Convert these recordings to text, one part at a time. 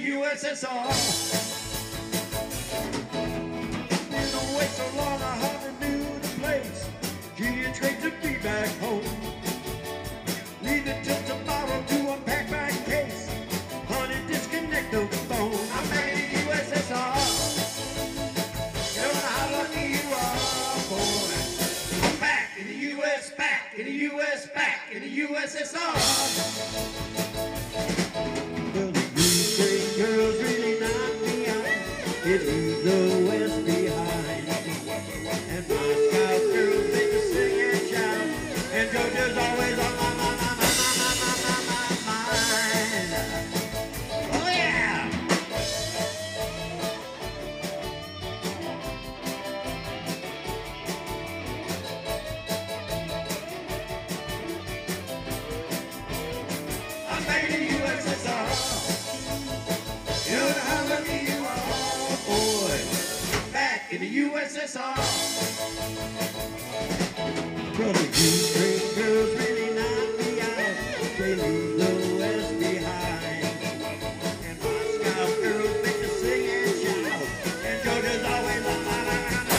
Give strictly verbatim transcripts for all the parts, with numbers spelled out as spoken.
U S S R. Been away so long I hardly knew the place. Can't trade to be back home. Leave it till tomorrow to unpack my case. Honey, disconnect the phone. I'm back in the U S S R. You don't know how lucky you are, boy. I'm back in the U S, back in the U S, back in the U S S R. Well, the blue string girls really knocked me out. It leaves the West behind. And my scout girls make us sing and shout. And Georgia's always on my mind. Oh yeah! I'm back in the U S S R. You know how lucky you are, boy. Back in the U S S R. Brother, you string girls really knock me out. They leave the West behind. And my scout girls make us sing and shout. And Georgia's always on my mind.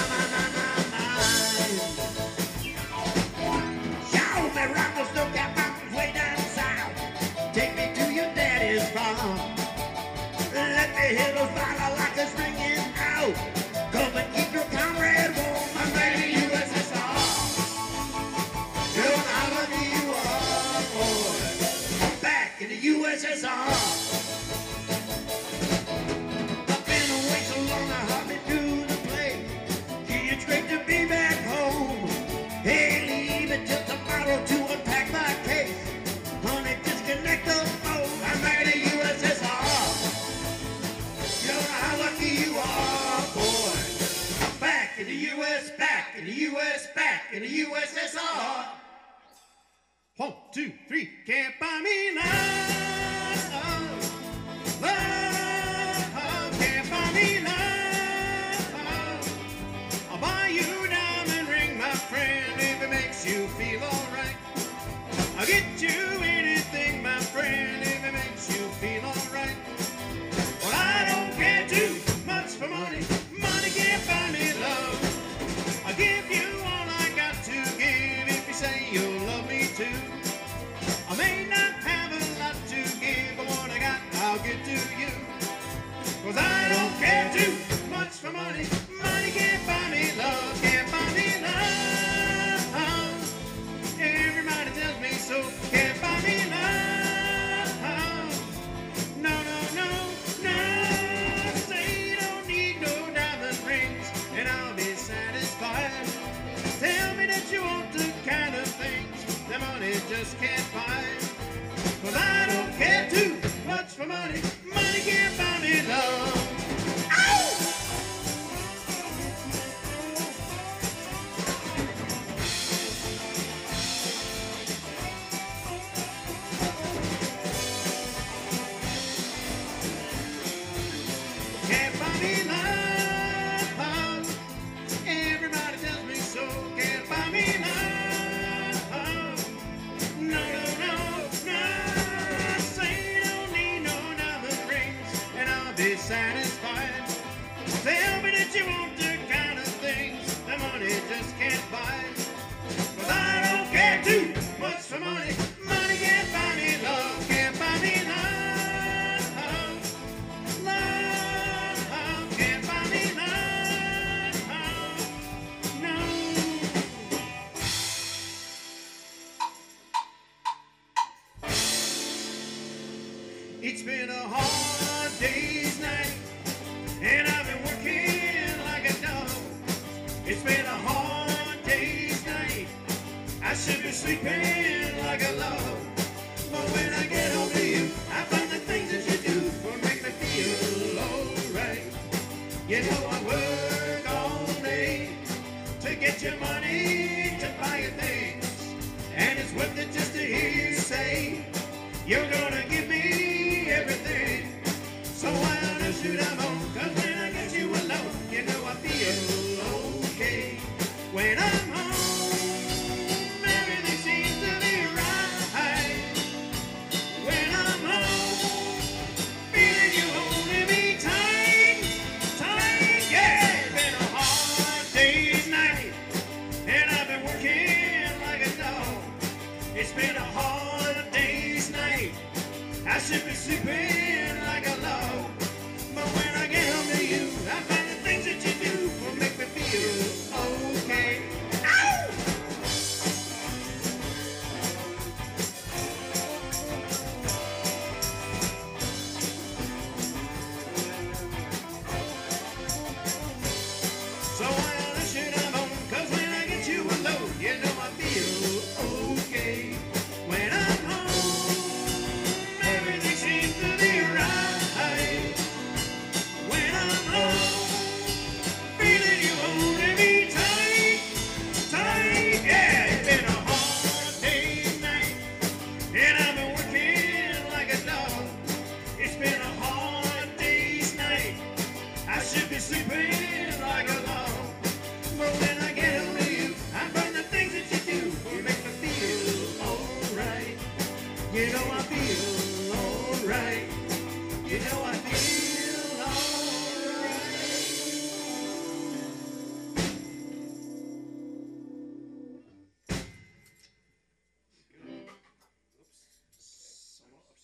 Shout me round the snow-capped mountains way down south. Take me to your daddy's farm. Let me hear those balalaicas ringing out. Come and keep your comrade warm. I'm back in the U S S R. You know how lucky you are, boy. Back in the U S S R. I've been away so long I hardly knew the place. Gee, it's great to be back home. Hey, leave it till tomorrow to unpack my case. Honey, disconnect the phone. I'm back in the U S S R. You know how lucky you are, boy. Back in the U S, back in the U S, back in the U S S R. One, two, three, can't buy me love. Love, can't buy me love. I'll buy you a diamond ring, my friend, if it makes you feel alright. I'll get you anything, my friend, if it makes you feel alright. Well, I don't care too much for money. Money can't buy me love. I'll give you all I got to give if you say you'll love me too. I may not have a lot to give, but what I got, I'll give to you. Cause I don't care too much for money. Money can't buy me love, can't buy me love. Everybody tells me so, can't buy me love. No, no, no, no. Say you don't need no diamond rings, and I'll be satisfied. Tell me that you want the kind of things that money just can't buy. But I don't care too much for money. Money can't buy me love. Ow! Can't buy me love. Everybody tells me so. Can't buy me love. No, no, no, no. Say you don't need no diamond rings, and I'll be satisfied. Tell me that you want the kind of things that money just can't buy. But I don't care too much for money. Money can't buy me love. Can't buy me love. Love can't buy me love. No. It's been a hard day's night, and I've been working like a dog. It's been a hard day's night. I should be sleeping like a log. But when I get home to you, I find the things that you do will make me feel alright. You know I work all day to get your money to buy your things, and it's worth it just to hear you say you're gonna give me everything. So why on earth should I moan? Cause when I get you alone, you know I feel okay. When I'm home, everything seems to be right. When I'm home, feeling you should be sleeping like a log. But when I get home to you, I find the things that you do will make me feel okay. Ow! So I should have on, 'cause when I get you alone, you know I feel okay. When I'm home, everything seems to be right. When I'm home, feeling you holding me tight, tight, yeah. It's been a hard day's night, and I've been working like a dog. It's been a hard day's night. I should be sleeping like a log. But when I get home to you, I find the things that you do will make me feel alright. You know I feel alright. You know I